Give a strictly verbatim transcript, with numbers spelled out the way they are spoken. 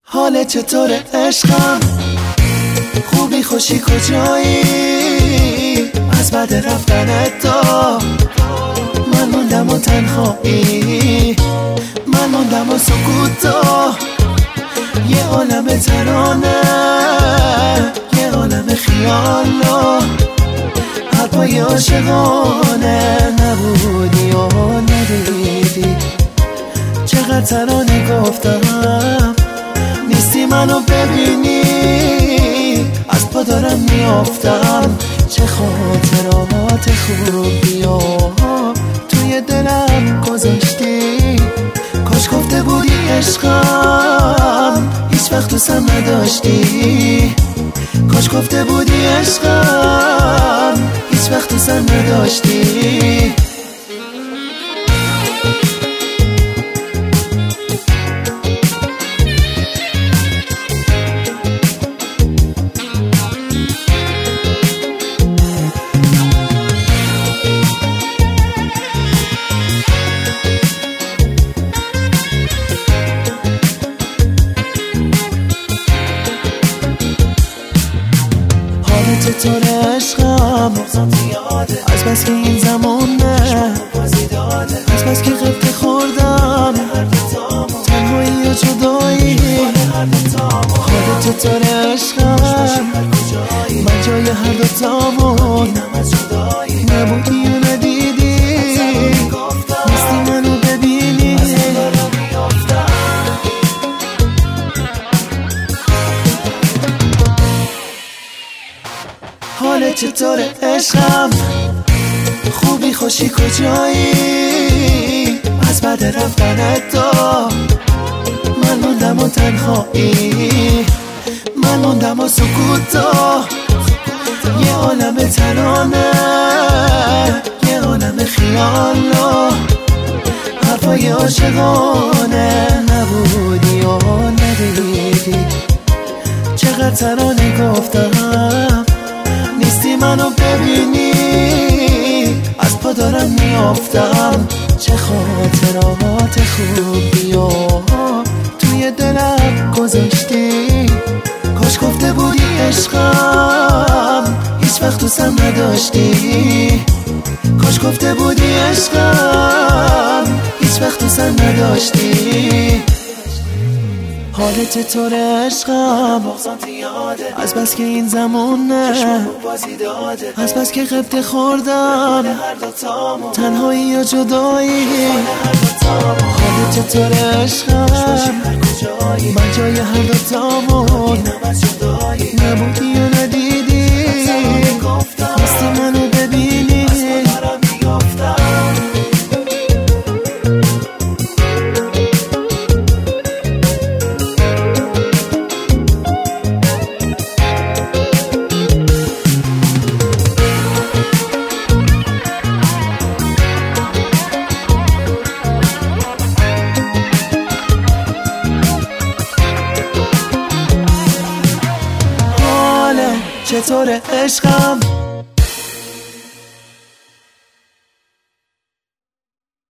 حالت چطوره عشقم؟ خوبی خوشی کجایی؟ از بعد رفتن تو من موندم و تنهایی، من موندم و سکوت تو، یه عالم ترانه، یه عالم خیال و حرفای عاشقانه. نبودی و ندیدی چقدر ترانه گفتم، نیستی منو ببینی از پا دارم میافتم. چه خاطرات خوبی و توی دلم گذاشتی، کاش گفته بودی عشقم هیچ وقت دوستم نداشتی، کاش گفته بودی عشقم هیچ وقت دوستم نداشتی. چطور عشقم از بس که این زمونه، از بس که غبطه خوردم تنهایی و جدایی. حالت چطور عشقم؟ من جای هر دوتامون نبودی و ندیدی، نیستی منو ببینی. حالت چطوره عشقم؟ خوبی خوشی کجایی؟ از بعد رفتن تو من موندم و تنهایی، من موندم و سکوت تو، یه عالم ترانه، یه عالم خیال و حرفای عاشقانه. نبودی و ندیدی چقدر ترانه گفتم، نیستی منو ببینی از پا دارم میافتم. چه خاطرات خوبی و توی دلم گذاشتی، کاش گفته بودی عشقم هیچ وقت دوستم نداشتی، کاش گفته بودی عشقم هیچ وقت دوستم نداشتی. حالت چطور عشقم؟ از بس که این زمونه، از بس که غبطه خوردم تنهایی و جدایی. حالت چطور عشقم؟ من جای هر دوتامون نبودی و ندیدی، نیستی منو ببینی. چطور عشقم؟